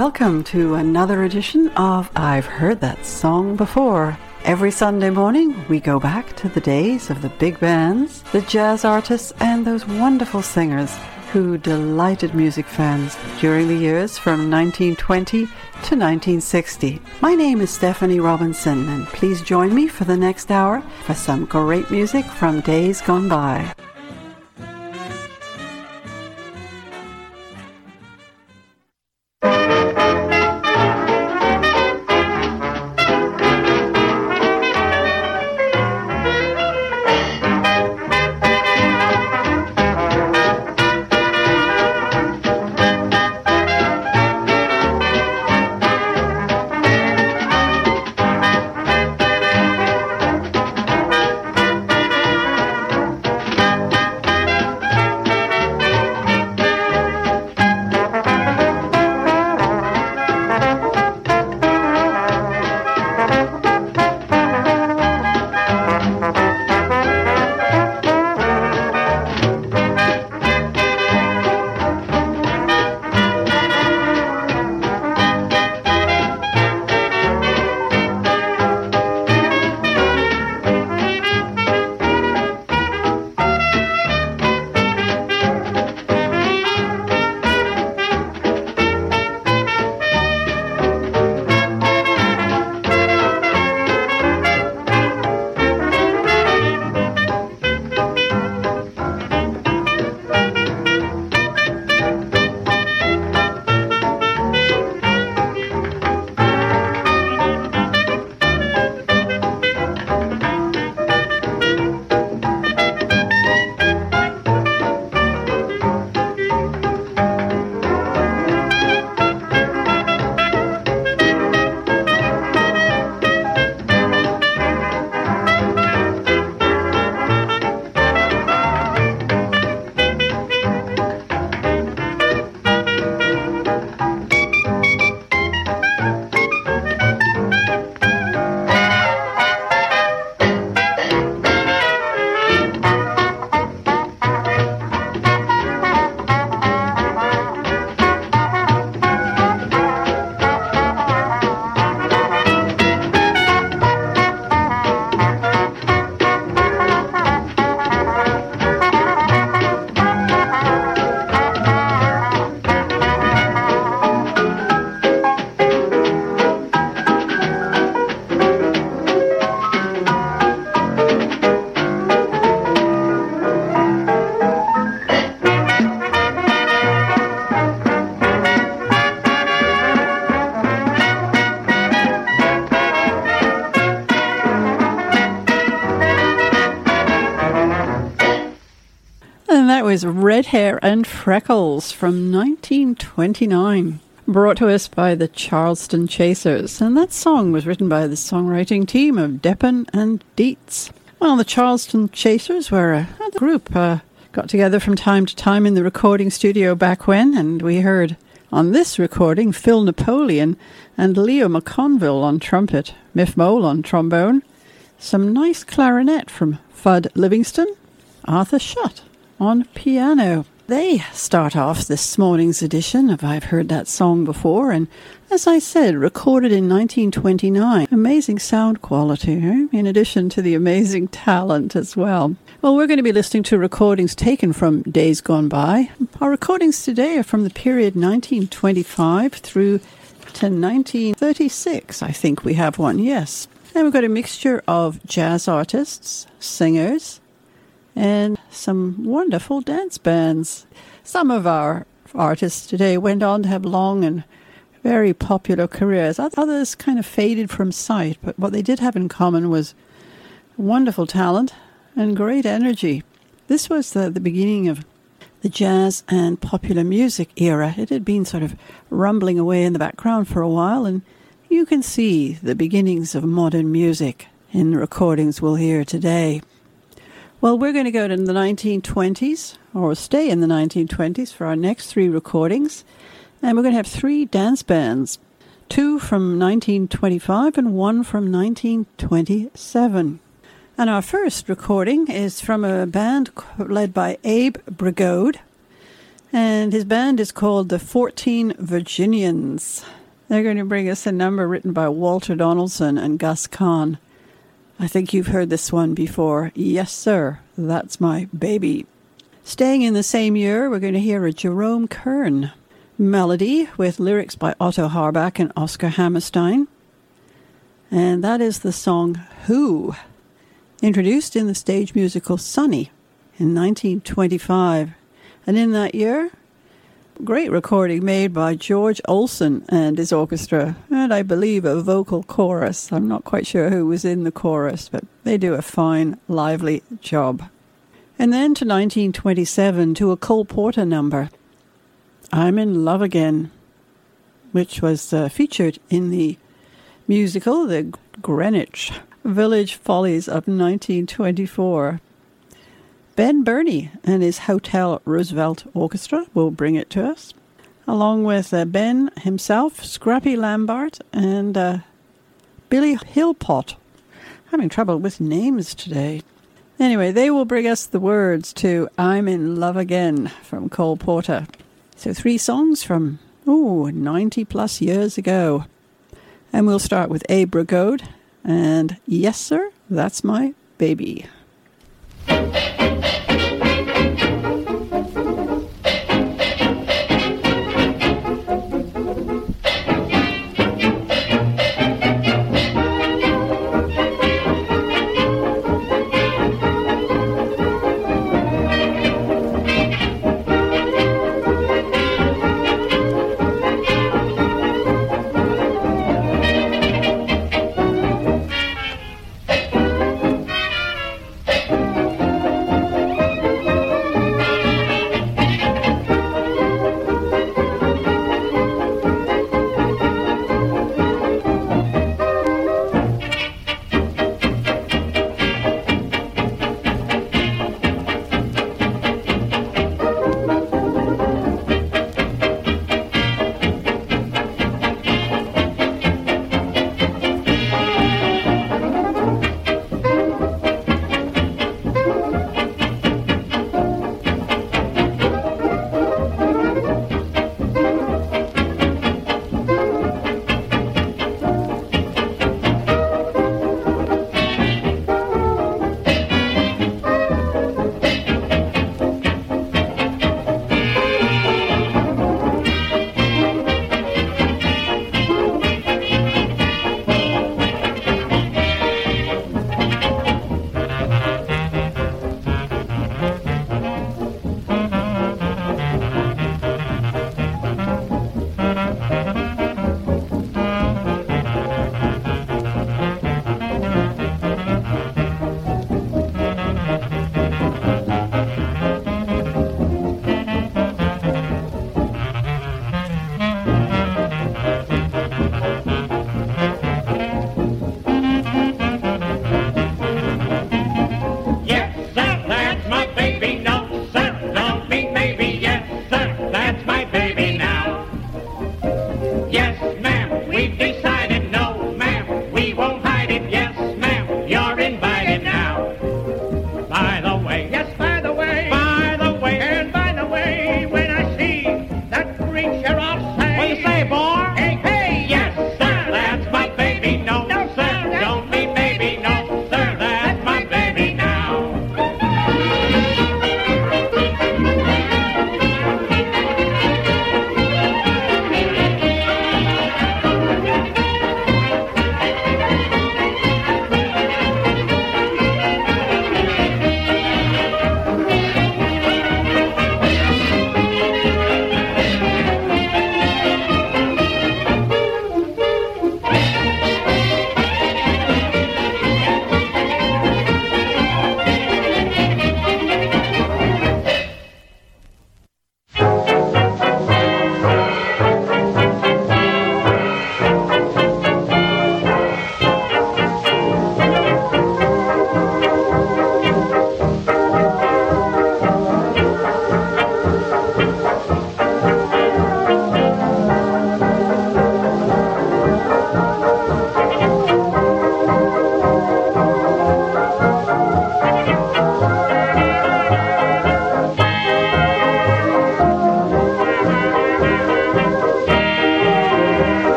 Welcome to another edition of I've Heard That Song Before. Every Sunday morning, we go back to the days of the big bands, the jazz artists, and those wonderful singers who delighted music fans during the years from 1920 to 1960. My name is Stephanie Robinson, and please join me for the next hour for some great music from days gone by. Was Red Hair and Freckles from 1929, brought to us by the Charleston Chasers, and that song was written by the songwriting team of Deppen and Dietz. Well, the Charleston Chasers were a group, got together from time to time in the recording studio back when, and we heard on this recording Phil Napoleon and Leo McConville on trumpet, Miff Mole on trombone, some nice clarinet from Fudd Livingston, Arthur Shutt on piano. They start off this morning's edition of I've Heard That Song Before, and as I said, recorded in 1929. Amazing sound quality, in addition to the amazing talent as well. Well, we're going to be listening to recordings taken from days gone by. Our recordings today are from the period 1925 through to 1936. I think we have one, yes. And we've got a mixture of jazz artists, singers, and some wonderful dance bands. Some of our artists today went on to have long and very popular careers. Others kind of faded from sight, but what they did have in common was wonderful talent and great energy. This was the beginning of the jazz and popular music era. It had been sort of rumbling away in the background for a while, and you can see the beginnings of modern music in the recordings we'll hear today. Well, we're going to go to the 1920s, or stay in the 1920s for our next three recordings. And we're going to have three dance bands, two from 1925 and one from 1927. And our first recording is from a band led by Abe Brigode. And his band is called the 14 Virginians. They're going to bring us a number written by Walter Donaldson and Gus Kahn. I think you've heard this one before. Yes, sir, that's my baby. Staying in the same year, we're going to hear a Jerome Kern melody with lyrics by Otto Harbach and Oscar Hammerstein. And that is the song Who, introduced in the stage musical Sunny in 1925. And in that year, great recording made by George Olsen and his orchestra, and I believe a vocal chorus. I'm not quite sure who was in the chorus, but they do a fine, lively job. And then to 1927, to a Cole Porter number, I'm in Love Again, which was featured in the musical The Greenwich Village Follies of 1924. Ben Burney and his Hotel Roosevelt Orchestra will bring it to us, along with Ben himself, Scrappy Lambert, and Billy Hillpot. Having trouble with names today. Anyway, they will bring us the words to I'm in Love Again from Cole Porter. So 3 songs from, 90 plus years ago. And we'll start with Abe Brigode and Yes Sir, That's My Baby.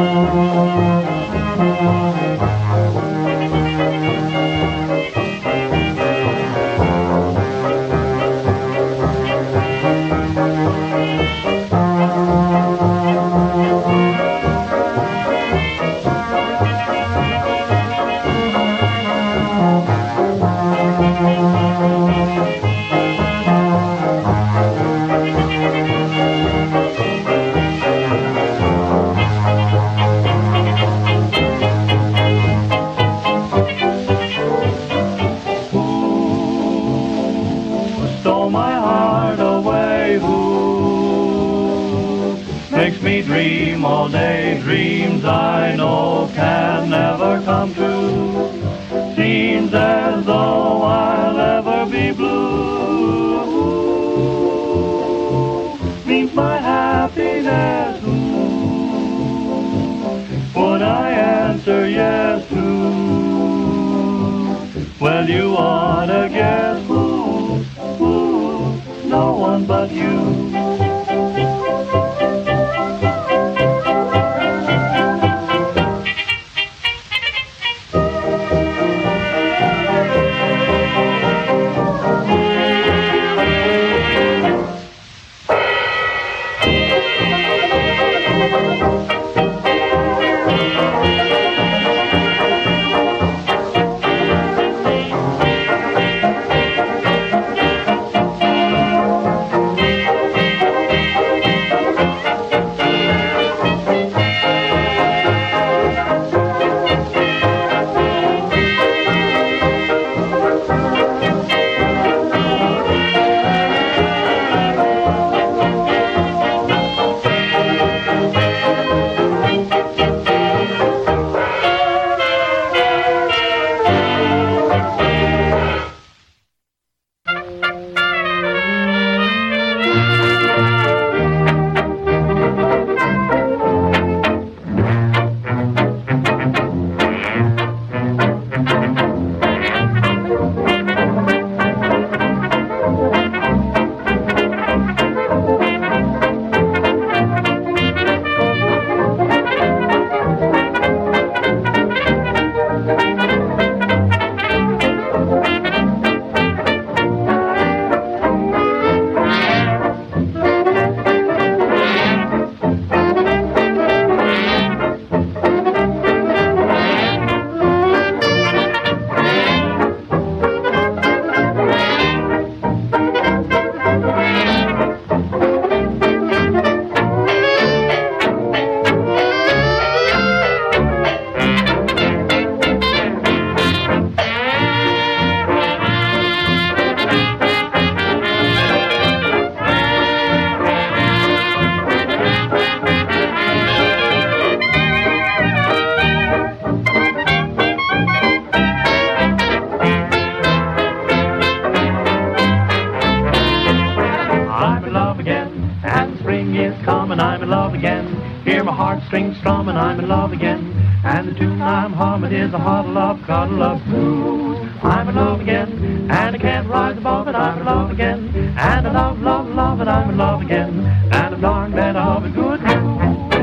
Heartstrings strum and I'm in love again. And the tune I'm humming is a huddle up, cuddle up blues. I'm in love again, and I can't rise above it. I'm in love again, and I love, love, love it. I'm in love again, and I'm darn glad of a good news.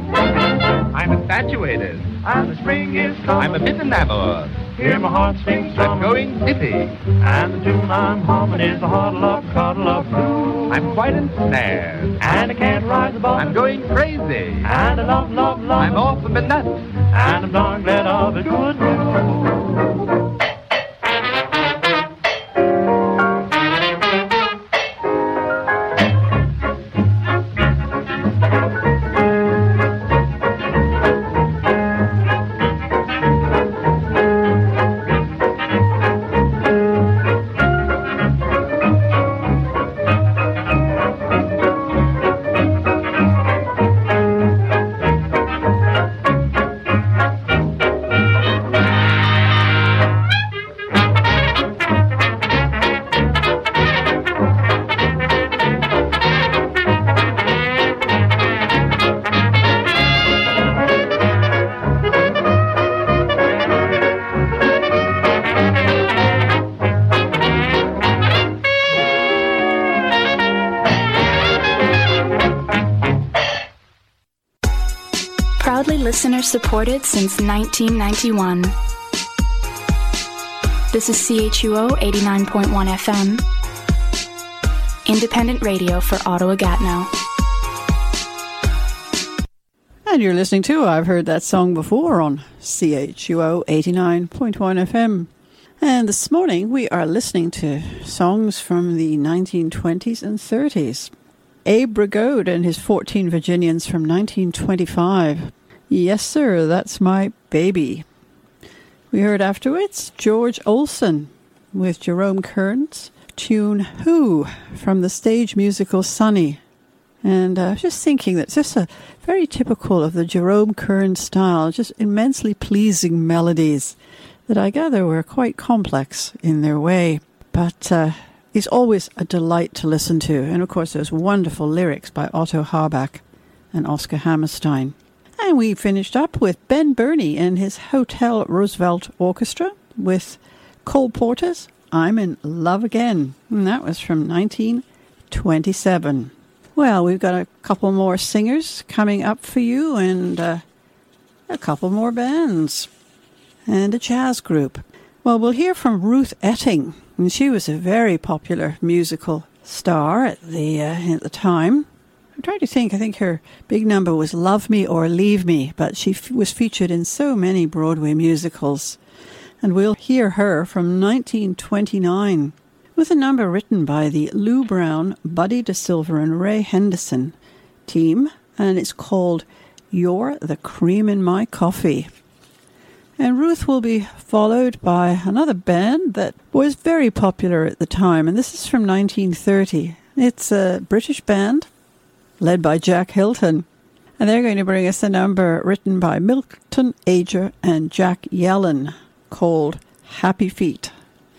I'm infatuated, and the spring is coming. I'm a bit enamored. Hear my heartstrings strum. I'm going dizzy, and the tune I'm humming is a huddle up, cuddle up blues. I'm quite ensnared, and I can't rise above I'm it. going crazy, and I love, love, love I'm it. off of a nut, and I'm darn glad of a good news. listener supported since 1991. This is CHUO 89.1 FM, independent radio for Ottawa-Gatineau. And you're listening to I've Heard That Song Before on CHUO 89.1 FM. And this morning we are listening to songs from the 1920s and 30s. Abe Rigaud and his 14 Virginians from 1925. Yes, sir, that's my baby. We heard afterwards George Olsen with Jerome Kern's tune Who from the stage musical Sunny. And I was just thinking that just a very typical of the Jerome Kern style, just immensely pleasing melodies that I gather were quite complex in their way. But he's always a delight to listen to. And of course there's wonderful lyrics by Otto Harbach and Oscar Hammerstein. And we finished up with Ben Burney and his Hotel Roosevelt Orchestra with Cole Porter's I'm in Love Again. And that was from 1927. Well, we've got a couple more singers coming up for you and a couple more bands and a jazz group. Well, we'll hear from Ruth Etting, and she was a very popular musical star at the time. I'm trying to think. I think her big number was Love Me or Leave Me, but she was featured in so many Broadway musicals. And we'll hear her from 1929 with a number written by the Lou Brown, Buddy DeSilva and Ray Henderson team, and it's called You're the Cream in My Coffee. And Ruth will be followed by another band that was very popular at the time, and this is from 1930. It's a British band led by Jack Hilton, and they're going to bring us a number written by Milton Ager and Jack Yellen called Happy Feet.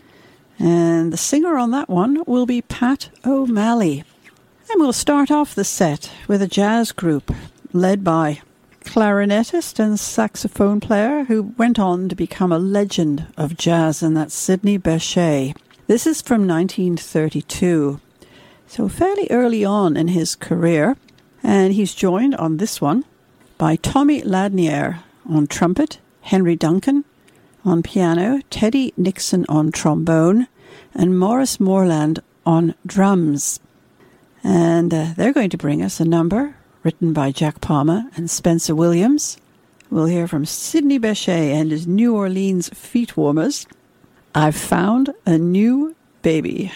And the singer on that one will be Pat O'Malley. And we'll start off the set with a jazz group led by clarinetist and saxophone player who went on to become a legend of jazz, and that's Sidney Bechet. This is from 1932, so fairly early on in his career, and he's joined on this one by Tommy Ladnier on trumpet, Henry Duncan on piano, Teddy Nixon on trombone, and Morris Morland on drums. And they're going to bring us a number written by Jack Palmer and Spencer Williams. We'll hear from Sidney Bechet and his New Orleans Feet Warmers. I've Found a New Baby.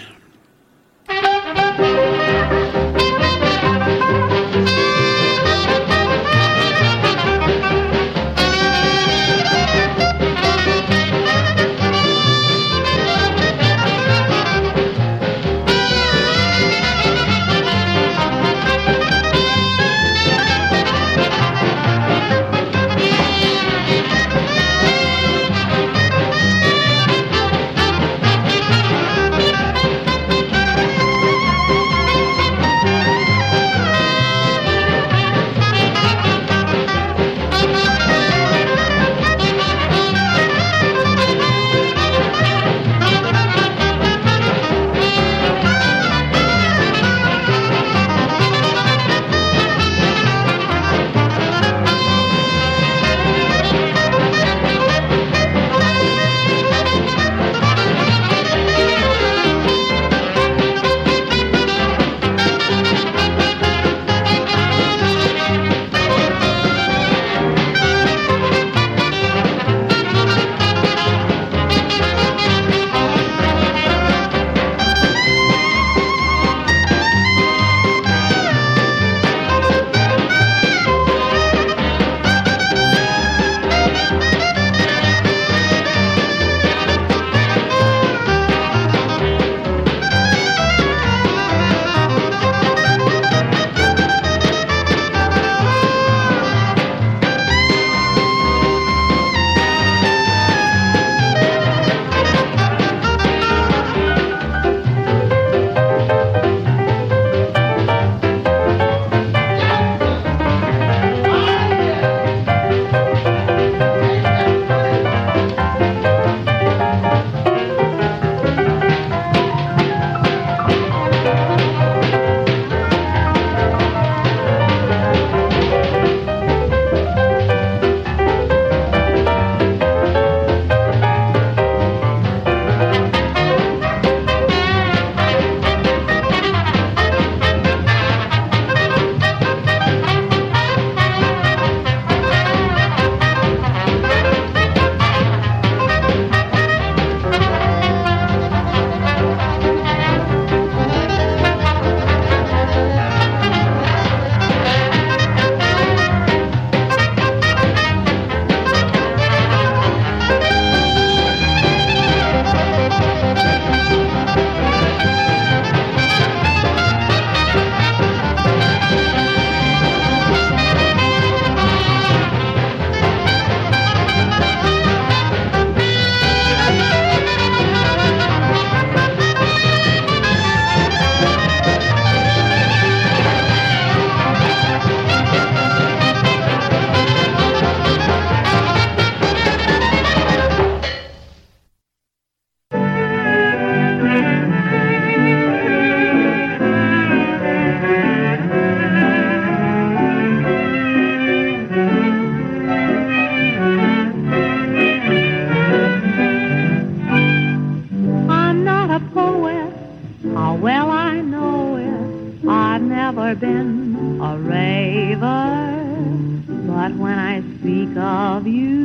never been a raver, but when I speak of you,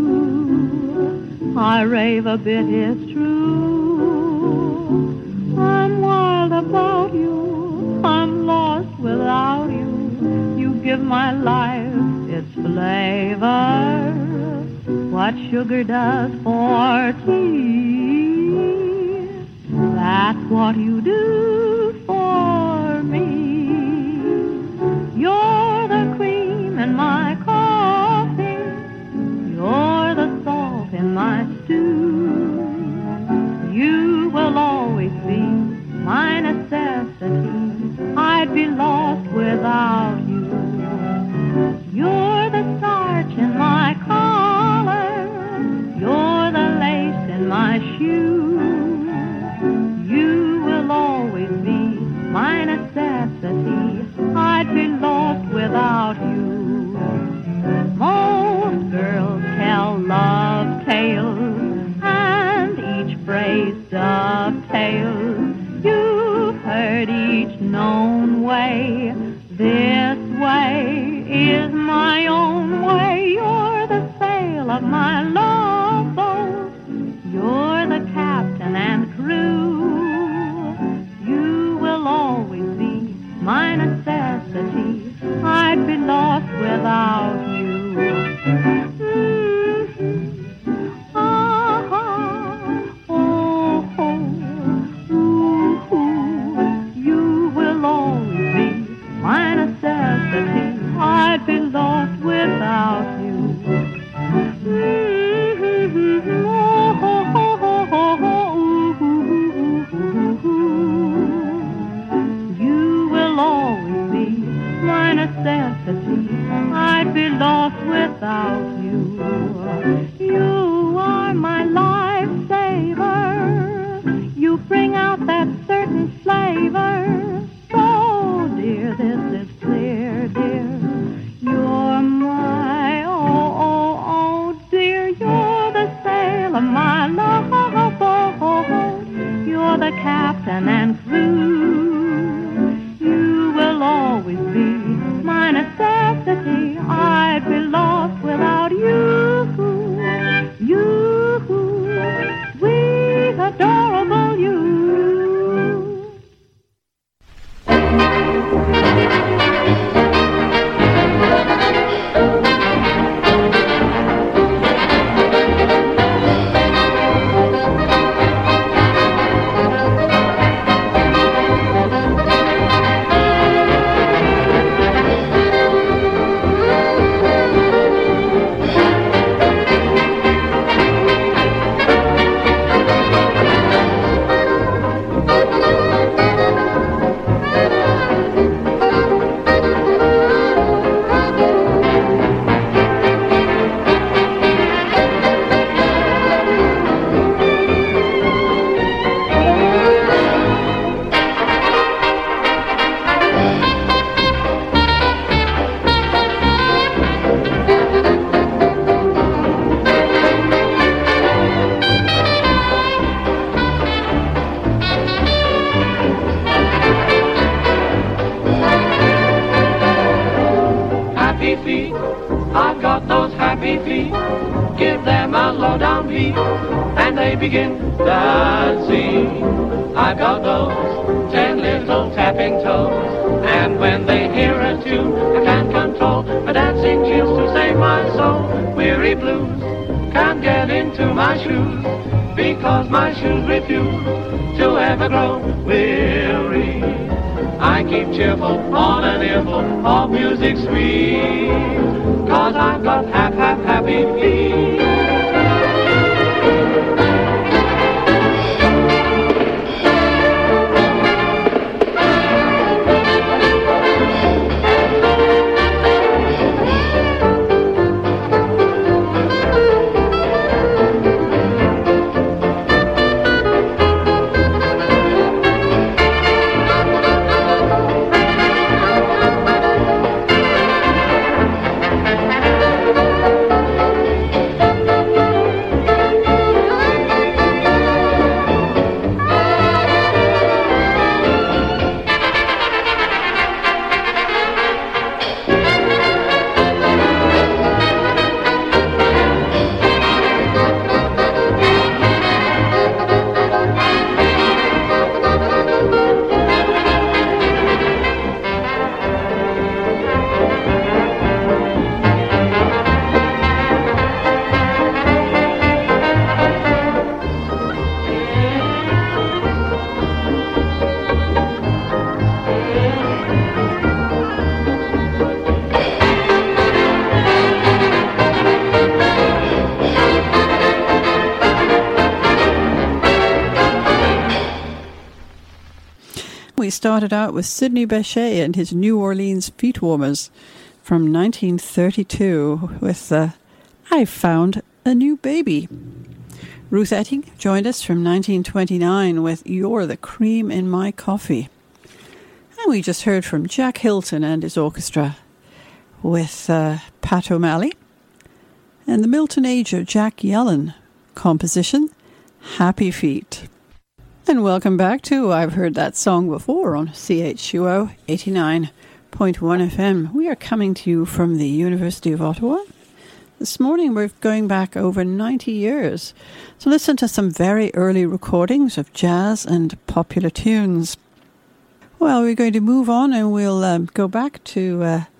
I rave a bit, it's true. I'm wild about you, I'm lost without you. You give my life its flavor, what sugar does for tea. That's what you do for me. You're the cream in my coffee, you're the salt in my stew. You will always be my necessity, I'd be lost without you. You're the starch in my collar, you're the lace in my shoe. You will always be my necessity, I'd be lost without you. Most girls tell love tales, and each phrase dovetails. You've heard each known way, this way is my own way. You're the sail of my love boat, you're the captain and crew. You will always be my necessity, I'd be lost without you. You will always be my necessity, I'd be lost without you. You will always be my necessity, I'd be lost without you. You are my lifesaver, you bring out that certain flavor. Oh dear, this is clear, dear. You're my, oh dear, you're the sail of my love boat, you're the captain and crew. You will always be my necessity, I'd be lost without you. You, sweet, adorable you. I've got those happy feet. Give them a low down beat, and they begin dancing. I've got those 10 little tapping toes, and when they hear a tune, I can't control my dancing tunes to save my soul. Weary blues can't get into my shoes, because my shoes refuse to ever grow weary. I keep cheerful on an earful of music sweet, 'cause I've got happy feet. started out with Sidney Bechet and his New Orleans Feet Warmers from 1932 with I Found a New Baby. Ruth Etting joined us from 1929 with You're the Cream in My Coffee. And we just heard from Jack Hilton and his orchestra with Pat O'Malley and the Milton Ager Jack Yellen composition, Happy Feet. And welcome back to I've Heard That Song Before on CHUO 89.1 FM. We are coming to you from the University of Ottawa. This morning we're going back over 90 years to listen to some very early recordings of jazz and popular tunes. Well, we're going to move on and we'll go back to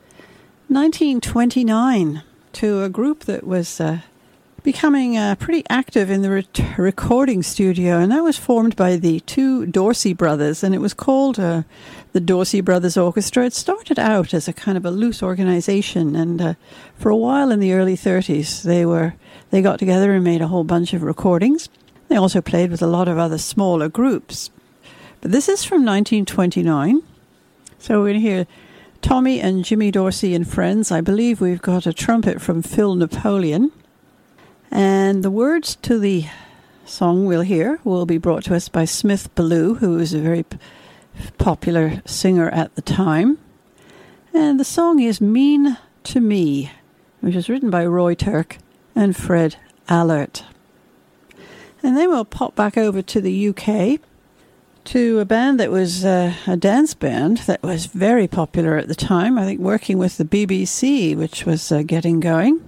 1929 to a group that was becoming pretty active in the recording studio, and that was formed by the two Dorsey brothers, and it was called the Dorsey Brothers Orchestra. It started out as a kind of a loose organization, and for a while in the early 30s, they got together and made a whole bunch of recordings. They also played with a lot of other smaller groups. But this is from 1929, so we're going to hear Tommy and Jimmy Dorsey and Friends. I believe we've got a trumpet from Phil Napoleon. And the words to the song we'll hear will be brought to us by Smith Ballou, who was a very popular singer at the time. And the song is Mean to Me, which was written by Roy Turk and Fred Allert. And then we'll pop back over to the UK to a band that was a dance band that was very popular at the time, I think working with the BBC, which was getting going.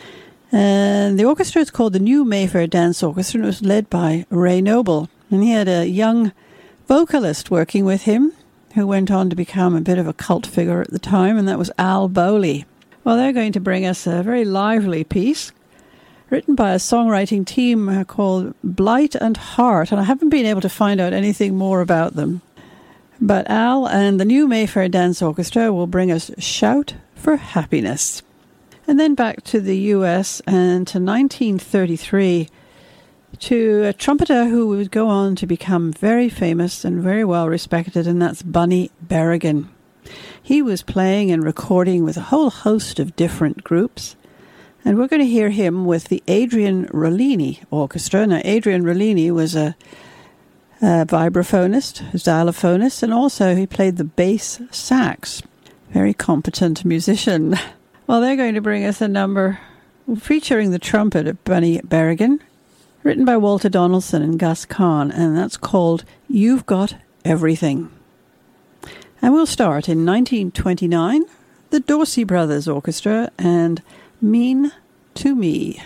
And the orchestra is called the New Mayfair Dance Orchestra, and it was led by Ray Noble. And he had a young vocalist working with him who went on to become a bit of a cult figure at the time, and that was Al Bowley. Well, they're going to bring us a very lively piece written by a songwriting team called Blight and Heart, and I haven't been able to find out anything more about them. But Al and the New Mayfair Dance Orchestra will bring us Shout for Happiness. And then back to the US and to 1933 to a trumpeter who would go on to become very famous and very well respected, and that's Bunny Berrigan. He was playing and recording with a whole host of different groups, and we're going to hear him with the Adrian Rollini Orchestra. Now, Adrian Rollini was a vibraphonist, a xylophonist, and also he played the bass sax. Very competent musician. Well, they're going to bring us a number featuring the trumpet of Bunny Berrigan, written by Walter Donaldson and Gus Kahn, and that's called You've Got Everything. And we'll start in 1929, the Dorsey Brothers Orchestra and Mean to Me.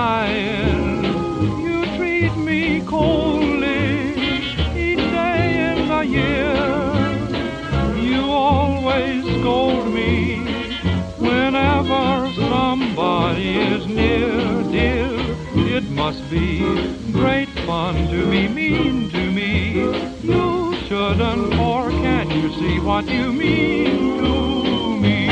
Coldly each day whenever somebody is near, dear, it must be great fun to be mean to me. You shouldn't, or can't you see what you mean to me?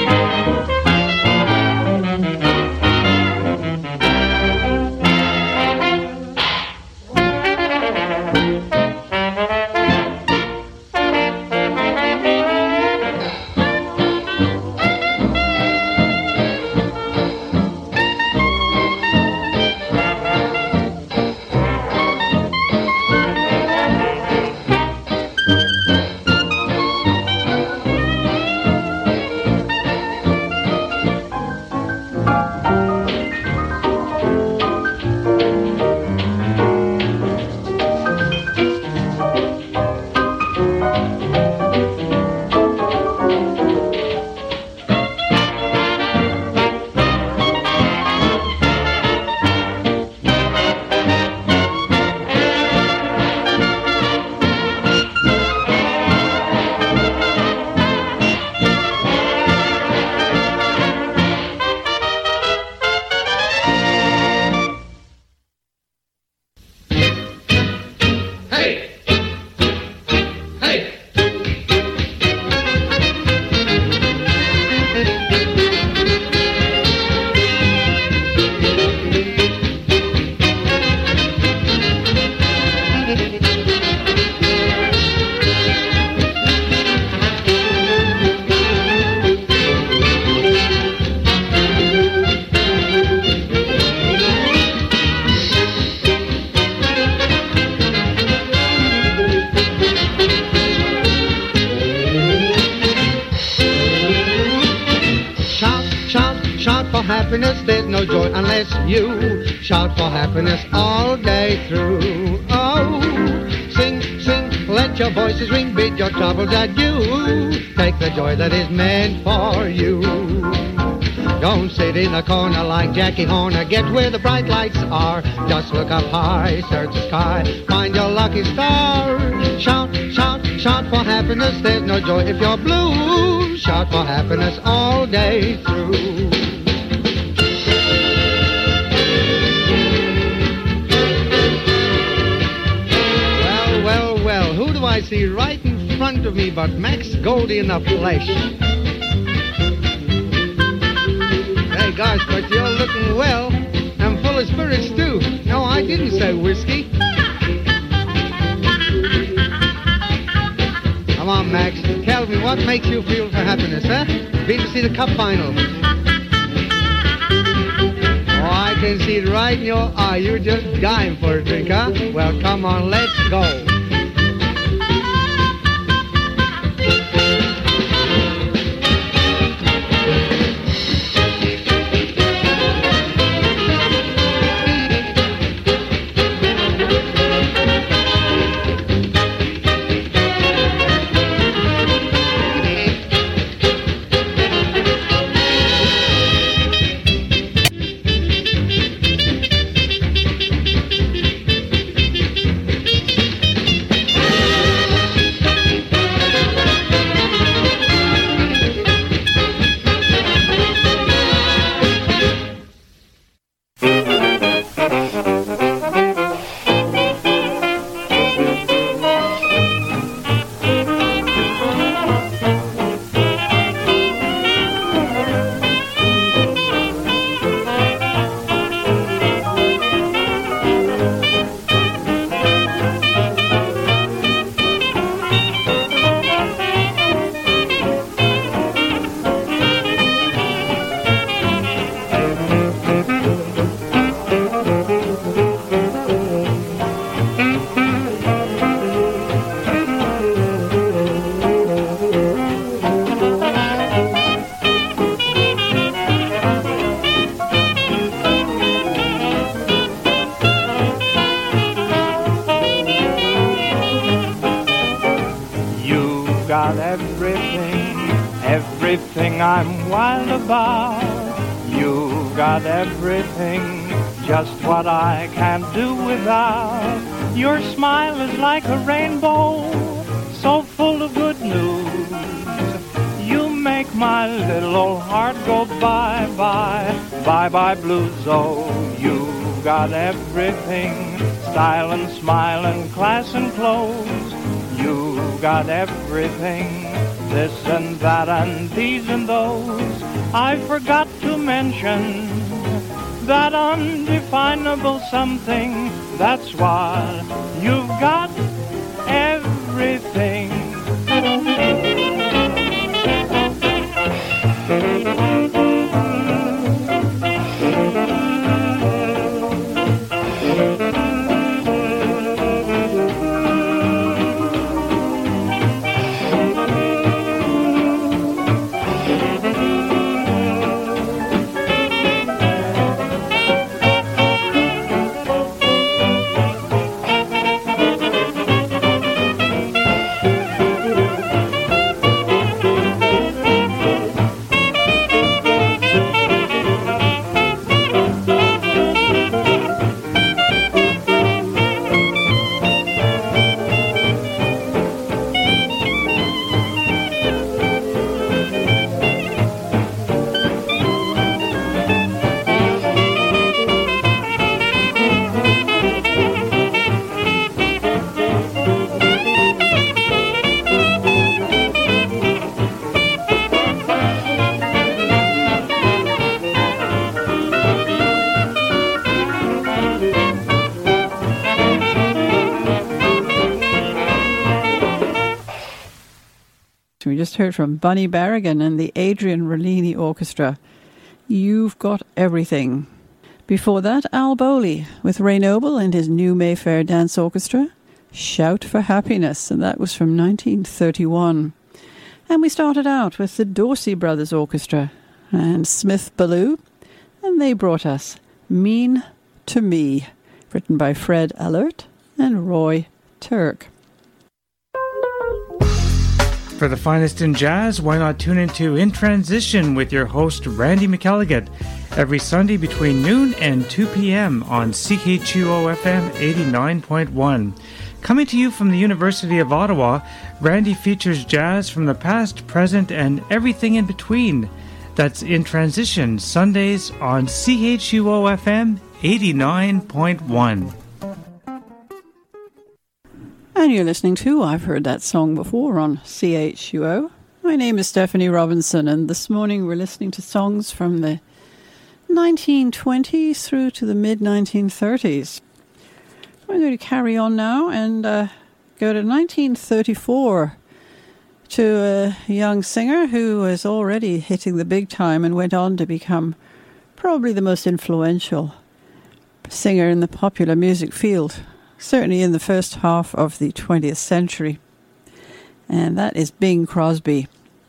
Happiness, there's no joy unless you shout for happiness all day through. Oh, sing, sing, let your voices ring, bid your troubles adieu. Take the joy that is meant for you. Don't sit in a corner like Jackie Horner. Get where the bright lights are. Just look up high, search the sky, find your lucky star. Shout, shout, shout for happiness, there's no joy if you're blue. Shout for happiness all day through. I see right in front of me but Max Goldie in the flesh. Hey guys, but you're looking well and full of spirits too. No, I didn't say whiskey. Come on, Max, tell me what makes you feel for happiness, huh? Been to see the cup final. Oh, I can see it right in your eye. You're just dying for a drink, huh? Well, come on, let's go. got everything, everything I'm wild about. You've got everything, just what I can't do without. Your smile is like a rainbow, so full of good news. You make my little old heart go bye-bye, bye-bye blues. Oh, you've got everything, style and smile and class and clothes. You've got everything, this and that and these and those. I forgot to mention that undefinable something. That's why you've got everything. We just heard from Bunny Barrigan and the Adrian Rollini Orchestra. You've Got Everything. Before that, Al Bowley with Ray Noble and his New Mayfair Dance Orchestra, Shout for Happiness, and that was from 1931. And we started out with the Dorsey Brothers Orchestra and Smith Ballou, and they brought us Mean to Me, written by Fred Alert and Roy Turk. For the finest in jazz, why not tune into In Transition with your host Randy McElligott every Sunday between noon and 2 p.m. on CKHUO FM 89.1. Coming to you from the University of Ottawa, Randy features jazz from the past, present, and everything in between. That's In Transition, Sundays on CKHUO FM 89.1. And you're listening to I've Heard That Song Before on CHUO. My name is Stephanie Robinson, and this morning we're listening to songs from the 1920s through to the mid-1930s. I'm going to carry on now and go to 1934 to a young singer who was already hitting the big time and went on to become probably the most influential singer in the popular music field, certainly in the first half of the 20th century. And that is Bing Crosby.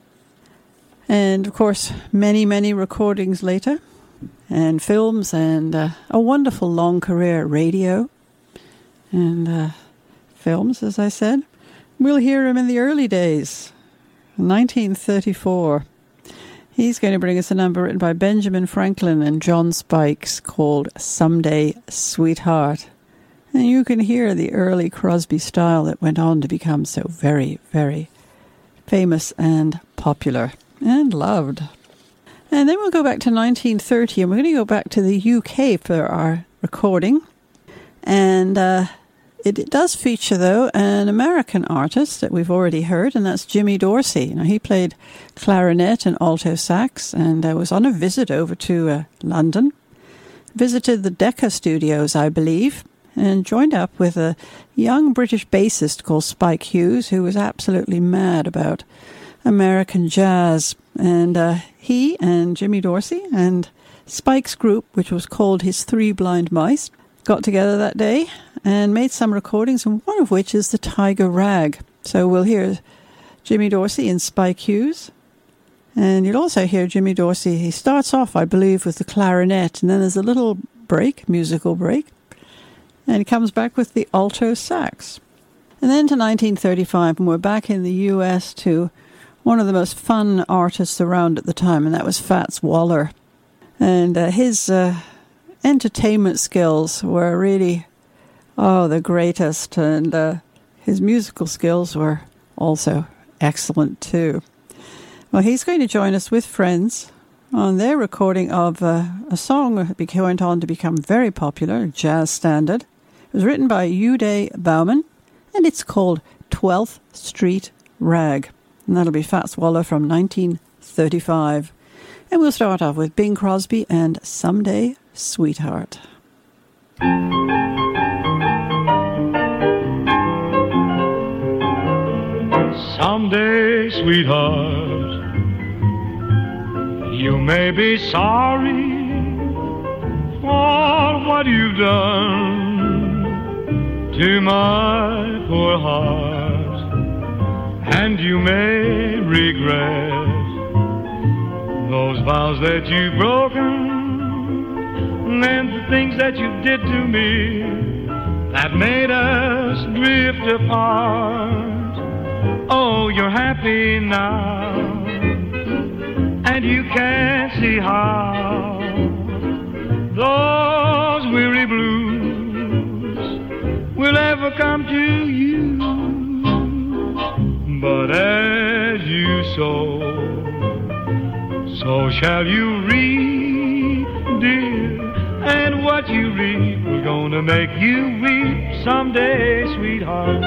And, of course, many, many recordings later, and films, and a wonderful long career at radio, and films, as I said. We'll hear him in the early days, 1934. He's going to bring us a number written by Benjamin Franklin and John Spikes called Someday, Sweetheart. And you can hear the early Crosby style that went on to become so very, very famous and popular and loved. And then we'll go back to 1930, and we're going to go back to the UK for our recording. And it does feature, though, an American artist that we've already heard, and that's Jimmy Dorsey. Now, he played clarinet and alto sax, and was on a visit over to London. Visited the Decca Studios, I believe, and joined up with a young British bassist called Spike Hughes, who was absolutely mad about American jazz. And he and Jimmy Dorsey and Spike's group, which was called his Three Blind Mice, got together that day and made some recordings, and one of which is the Tiger Rag. So we'll hear Jimmy Dorsey and Spike Hughes. And you'll also hear Jimmy Dorsey. He starts off, I believe, with the clarinet, and then there's a little break, musical break. And he comes back with the alto sax. And then to 1935, and we're back in the U.S. to one of the most fun artists around at the time, and that was Fats Waller. And his entertainment skills were really, the greatest. And his musical skills were also excellent, too. Well, he's going to join us with friends on their recording of a song that went on to become very popular, a jazz standard. It was written by Uday Bauman, and it's called 12th Street Rag. And that'll be Fats Waller from 1935. And we'll start off with Bing Crosby and Someday Sweetheart. Someday, sweetheart, you may be sorry for what you've done to my poor heart, and you may regret those vows that you've broken and the things that you did to me that made us drift apart. Oh, you're happy now, and you can't see how those weary blues will ever come to you. But as you sow, so shall you reap, dear, and what you reap is gonna make you weep someday, sweetheart.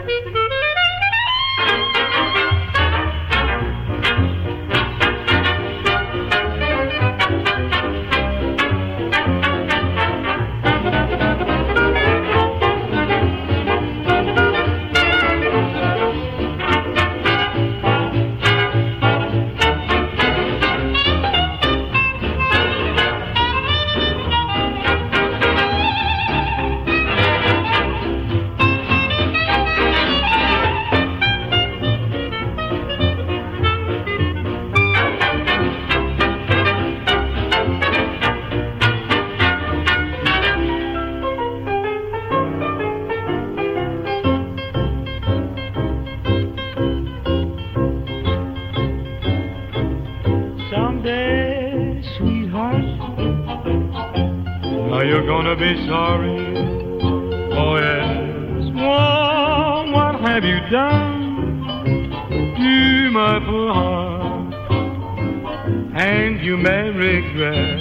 Be sorry, oh yes. Well, what have you done to my poor heart? And you may regret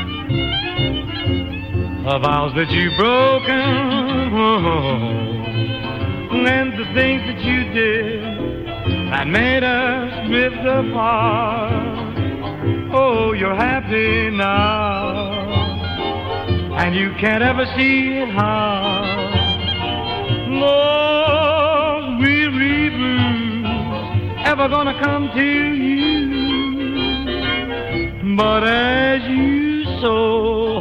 the vows that you've broken, and the things that you did that made us drift apart. Oh, you're happy now, and you can't ever see how those weary blues ever gonna come to you. But as you sow,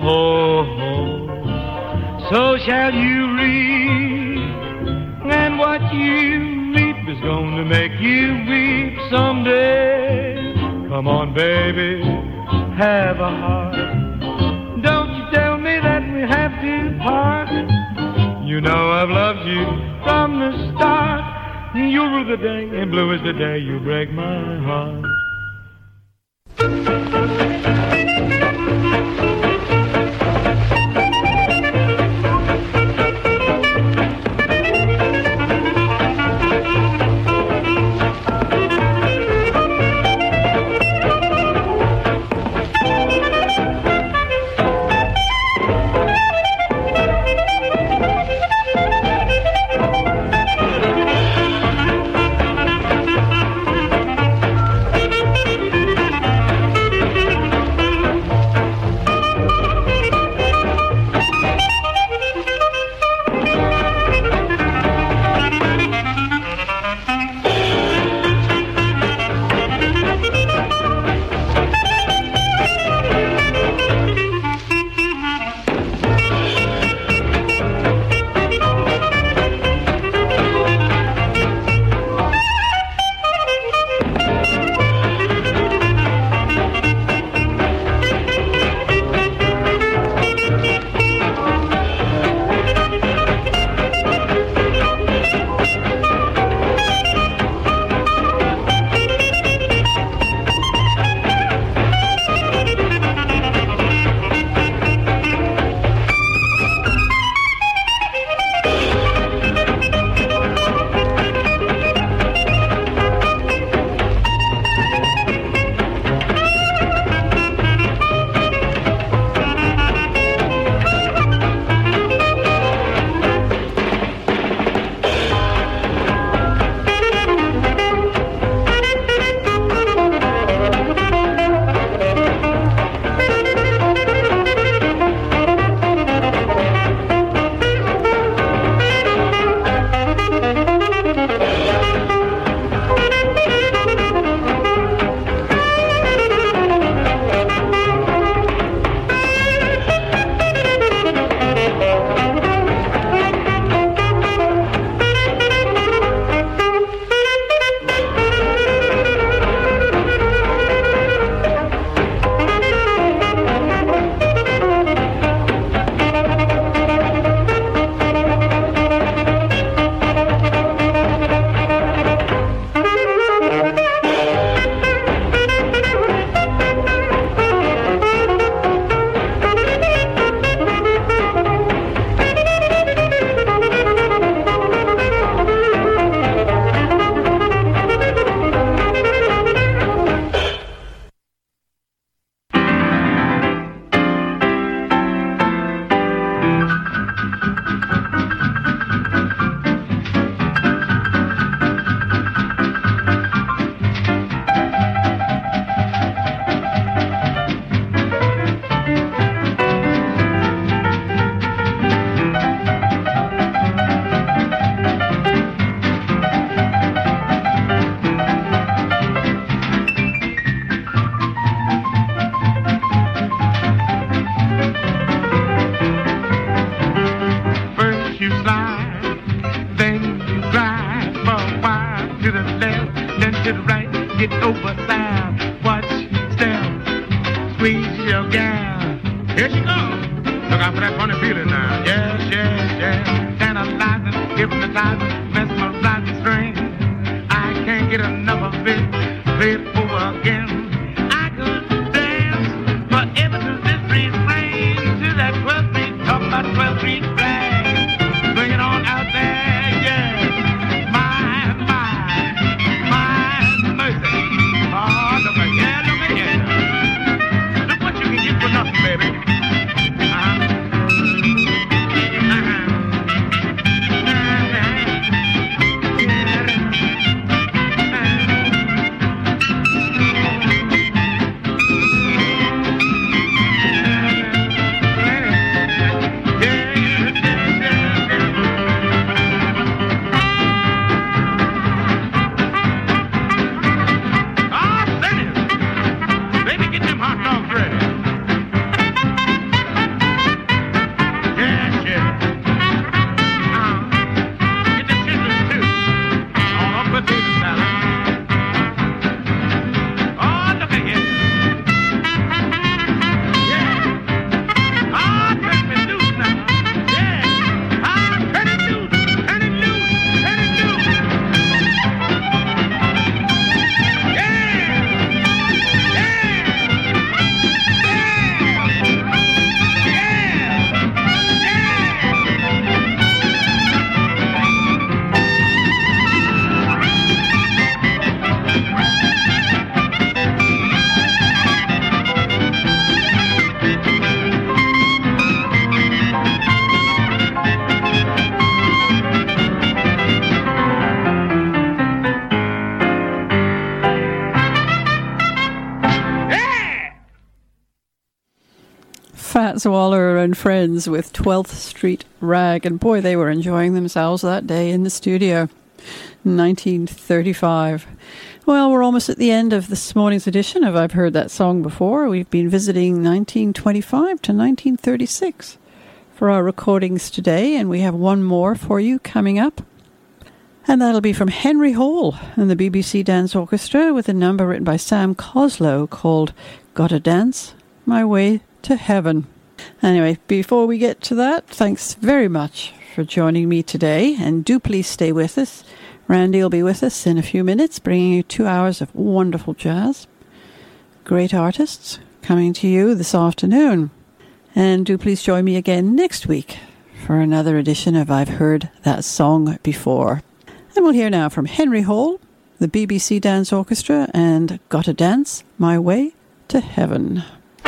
so shall you reap, and what you reap is gonna make you weep someday. Come on, baby, have a heart. Don't you tell me that we have to part. You know I've loved you from the start. You rue the day, and blue is the day you break my heart. Yeah, here she comes. Look out for that funny feeling now. Yes, yes, yes. Tantalizing, hypnotizing, mesmerizing string. I can't get enough of it. Play it over again. I could dance forever to this refrain, to that 12th Street, talking about 12th Street flag. Bring it on out there, yes. My mercy. Oh, look at here, look at here. Look what you can get for nothing, baby. Fats Waller and friends with 12th Street Rag, and boy, they were enjoying themselves that day in the studio. 1935. Well, we're almost at the end of this morning's edition of I've Heard That Song Before. We've been visiting 1925 to 1936 for our recordings today, and we have one more for you coming up. And that'll be from Henry Hall and the BBC Dance Orchestra with a number written by Sam Coslow called Gotta Dance My Way to Heaven. Anyway, before we get to that, thanks very much for joining me today, and do please stay with us. Randy will be with us in a few minutes, bringing you 2 hours of wonderful jazz. Great artists coming to you this afternoon. And do please join me again next week for another edition of I've Heard That Song Before. And we'll hear now from Henry Hall, the BBC Dance Orchestra, and Gotta Dance My Way to Heaven.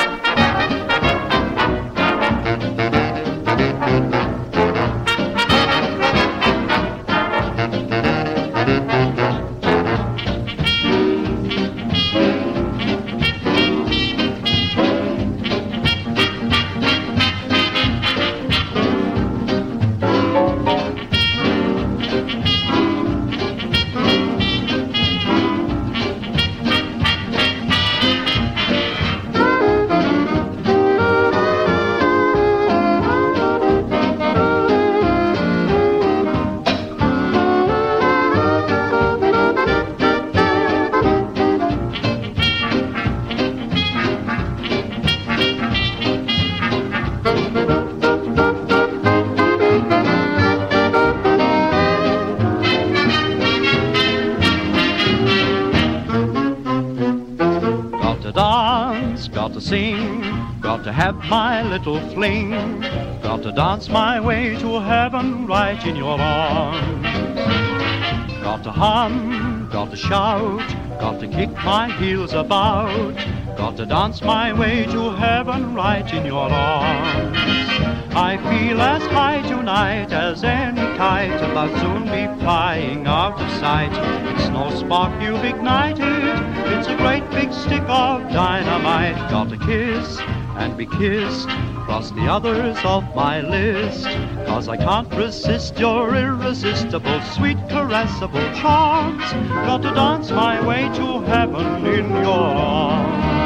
Sing, got to have my little fling, got to dance my way to heaven right in your arms. Got to hum, got to shout, got to kick my heels about, got to dance my way to heaven right in your arms. I feel as high tonight as any kite, and I'll soon be flying out of sight. It's no spark you've ignited, it's a great big stick of dynamite. Got to kiss and be kissed, cross the others off my list, 'cause I can't resist your irresistible, sweet, caressable charms. Got to dance my way to heaven in your arms.